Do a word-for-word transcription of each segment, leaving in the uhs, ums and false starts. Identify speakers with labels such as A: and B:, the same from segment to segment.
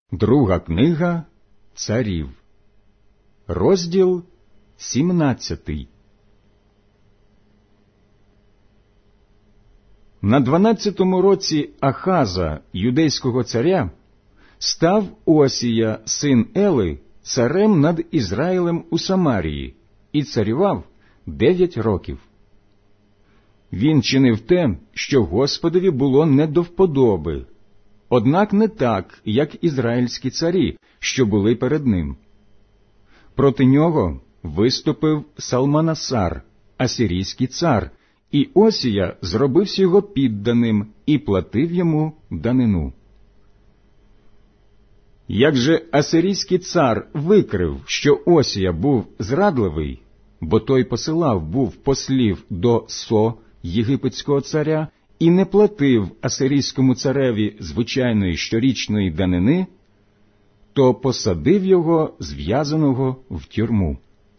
A: Друга книга Царів, розділ сімнадцятий. На дванадцятому році Ахаза, юдейського царя, став Осія, син Ели, царем над Ізраїлем у Самарії і царював дев'ять років. Він чинив те, що Господові було не до вподоби, однак не так, як ізраїльські царі, що були перед ним. Проти нього виступив Салманасар, асирійський цар, і Осія зробився його підданим і платив йому данину. Як же асирійський цар викрив, що Осія був зрадливий, бо той посилав був послів до Со, єгипетського царя, і не платив асирійському цареві звичайної щорічної данини, то посадив його зв'язаного в тюрму.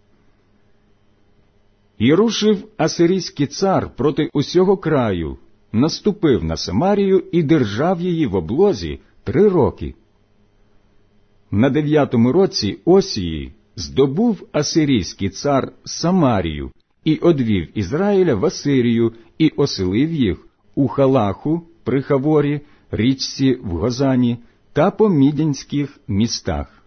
A: І рушив асирійський цар проти усього краю, наступив на Самарію і держав її в облозі три роки. На дев'ятому році Осії здобув асирійський цар Самарію і одвів Ізраїля в Асирію і оселив їх у Халаху при Хаворі, річці в Гозані та по мідянських містах.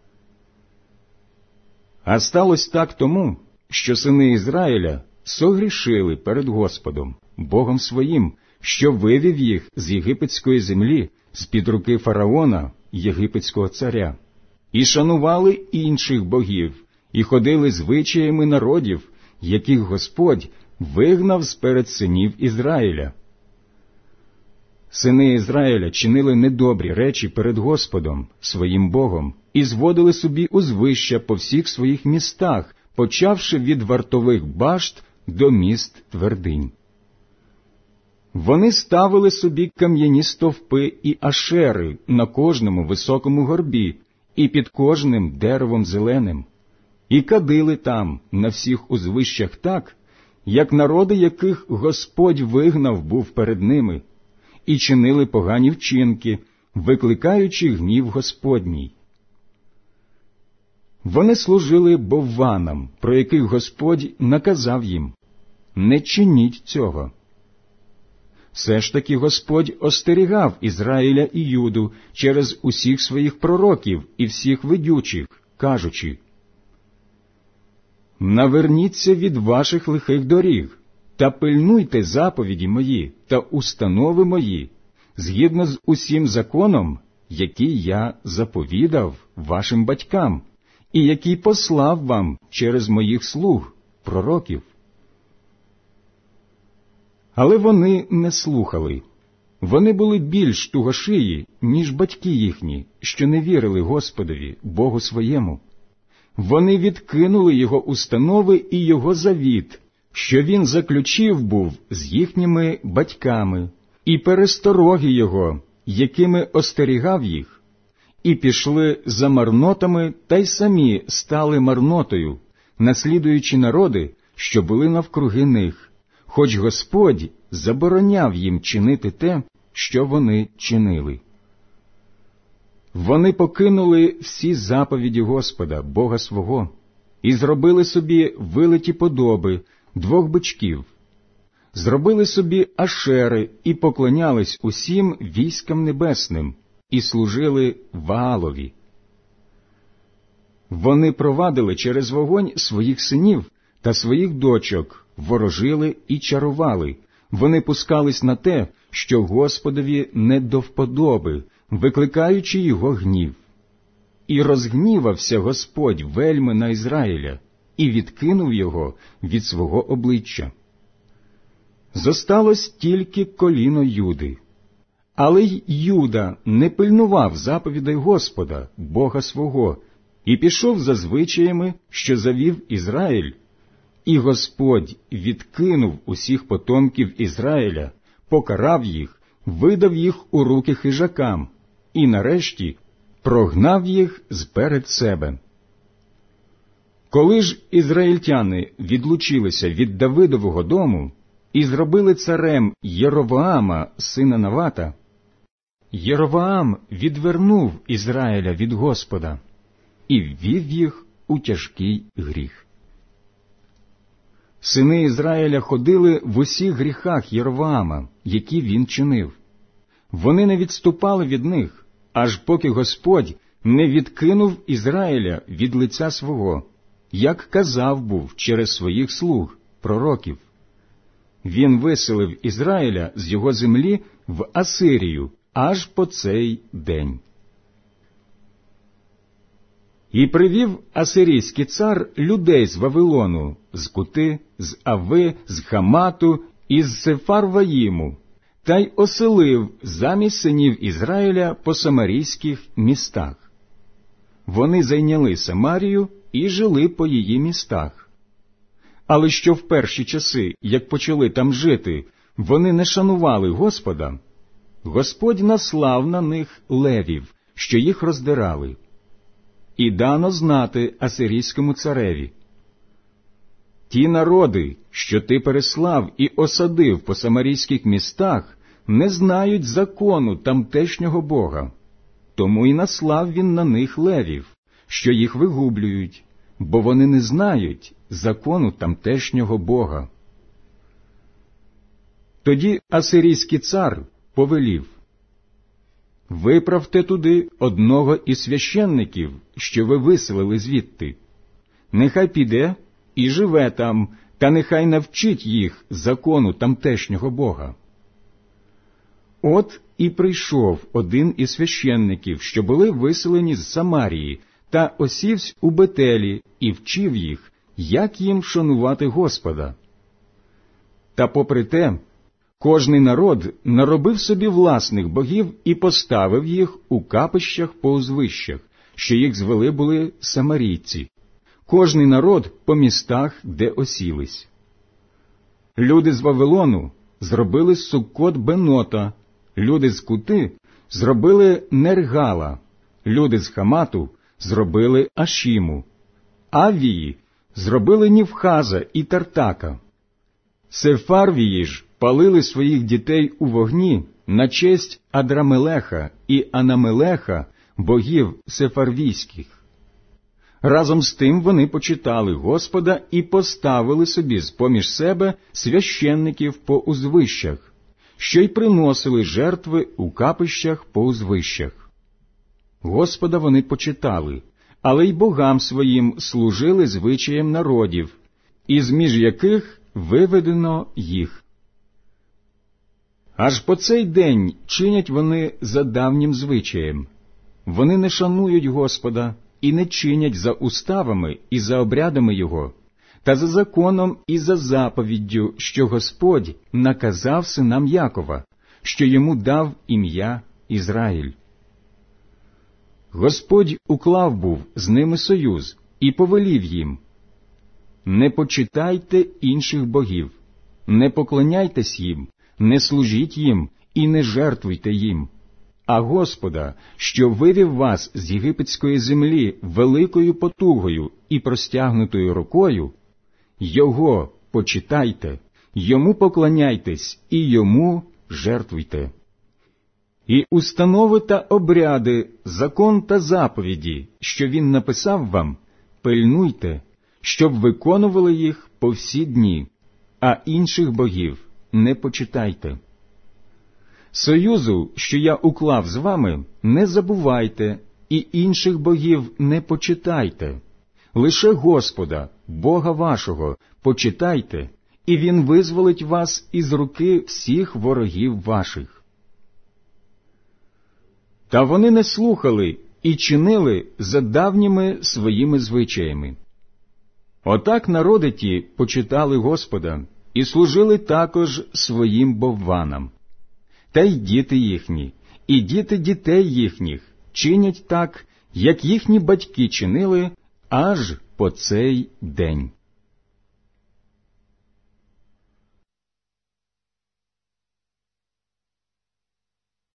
A: А сталося так тому, що сини Ізраїля согрішили перед Господом, Богом своїм, що вивів їх з єгипетської землі, з-під руки фараона, єгипетського царя, і шанували інших богів, і ходили звичаями народів, яких Господь вигнав з-перед синів Ізраїля. Сини Ізраїля чинили недобрі речі перед Господом, своїм Богом, і зводили собі узвища по всіх своїх містах, почавши від вартових башт до міст твердинь. Вони ставили собі кам'яні стовпи і ашери на кожному високому горбі і під кожним деревом зеленим, і кадили там на всіх узвищах так, як народи, яких Господь вигнав був перед ними, і чинили погані вчинки, викликаючи гнів Господній. Вони служили бовванам, про яких Господь наказав їм: «Не чиніть цього». Все ж таки Господь остерігав Ізраїля і Юду через усіх своїх пророків і всіх видючих, кажучи: «Наверніться від ваших лихих доріг, та пильнуйте заповіді мої та установи мої, згідно з усім законом, який я заповідав вашим батькам, і який послав вам через моїх слуг, пророків». Але вони не слухали. Вони були більш тугошиї, ніж батьки їхні, що не вірили Господові, Богу своєму. Вони відкинули його установи і його завіт, що він заключив був з їхніми батьками, і перестороги його, якими остерігав їх, і пішли за марнотами, та й самі стали марнотою, наслідуючи народи, що були навкруги них, хоч Господь забороняв їм чинити те, що вони чинили. Вони покинули всі заповіді Господа, Бога свого, і зробили собі вилиті подоби двох бичків, зробили собі ашери і поклонялись усім військам небесним, і служили Ваалові. Вони провадили через вогонь своїх синів та своїх дочок, ворожили і чарували. Вони пускались на те, що Господові не до вподоби, викликаючи його гнів. І розгнівався Господь вельми на Ізраїля, і відкинув його від свого обличчя. Зосталось тільки коліно Юди. Але й Юда не пильнував заповідей Господа, Бога свого, і пішов за звичаями, що завів Ізраїль, і Господь відкинув усіх потомків Ізраїля, покарав їх, видав їх у руки хижакам, і нарешті прогнав їх зперед себе. Коли ж ізраїльтяни відлучилися від Давидового дому і зробили царем Єровоама, сина Навата, Єровоам відвернув Ізраїля від Господа і ввів їх у тяжкий гріх. Сини Ізраїля ходили в усіх гріхах Єровоама, які він чинив. Вони не відступали від них, аж поки Господь не відкинув Ізраїля від лиця свого, як казав був через своїх слуг, пророків. Він виселив Ізраїля з його землі в Асирію аж по цей день. І привів асирійський цар людей з Вавилону, з Кути, з Ави, з Хамату і з Сефарваїму, та й оселив замість синів Ізраїля по самарійських містах. Вони зайняли Самарію і жили по її містах. Але що в перші часи, як почали там жити, вони не шанували Господа, Господь наслав на них левів, що їх роздирали. І дано знати асирійському цареві: ті народи, що ти переслав і осадив по самарійських містах, не знають закону тамтешнього Бога. Тому і наслав він на них левів, що їх вигублюють, бо вони не знають закону тамтешнього Бога. Тоді асирійський цар повелів: виправте туди одного із священників, що ви виселили звідти. Нехай піде і живе там, та нехай навчить їх закону тамтешнього Бога. От і прийшов один із священників, що були виселені з Самарії, та осівсь у Бетелі і вчив їх, як їм шанувати Господа. Та попри те, кожний народ наробив собі власних богів і поставив їх у капищах по узвищах, що їх звели були самарійці, кожний народ по містах, де осілись. Люди з Вавилону зробили Суккот Бенота, люди з Кути зробили Нергала, люди з Хамату зробили Ашіму, Авії зробили Нівхаза і Тартака. Сефарвії ж палили своїх дітей у вогні на честь Адрамелеха і Анамелеха, богів сефарвійських. Разом з тим вони почитали Господа і поставили собі з-поміж себе священників по узвищах, що й приносили жертви у капищах по узвищах. Господа вони почитали, але й богам своїм служили звичаєм народів, із між яких виведено їх. Аж по цей день чинять вони за давнім звичаєм. Вони не шанують Господа і не чинять за уставами і за обрядами Його, та за законом і за заповіддю, що Господь наказав синам Якова, що йому дав ім'я Ізраїль. Господь уклав був з ними союз і повелів їм: не почитайте інших богів, не поклоняйтесь їм, не служіть їм і не жертвуйте їм, а Господа, що вивів вас з єгипетської землі великою потугою і простягнутою рукою, Його почитайте, Йому поклоняйтесь і Йому жертвуйте. І установи та обряди, закон та заповіді, що Він написав вам, пильнуйте, щоб виконували їх по всі дні, а інших богів не почитайте. Союзу, що я уклав з вами, не забувайте, і інших богів не почитайте. Лише Господа, Бога вашого, почитайте, і Він визволить вас із руки всіх ворогів ваших. Та вони не слухали і чинили за давніми своїми звичаями. Отак народи ті почитали Господа і служили також своїм бовванам. Та й діти їхні, і діти дітей їхніх чинять так, як їхні батьки чинили аж по цей день.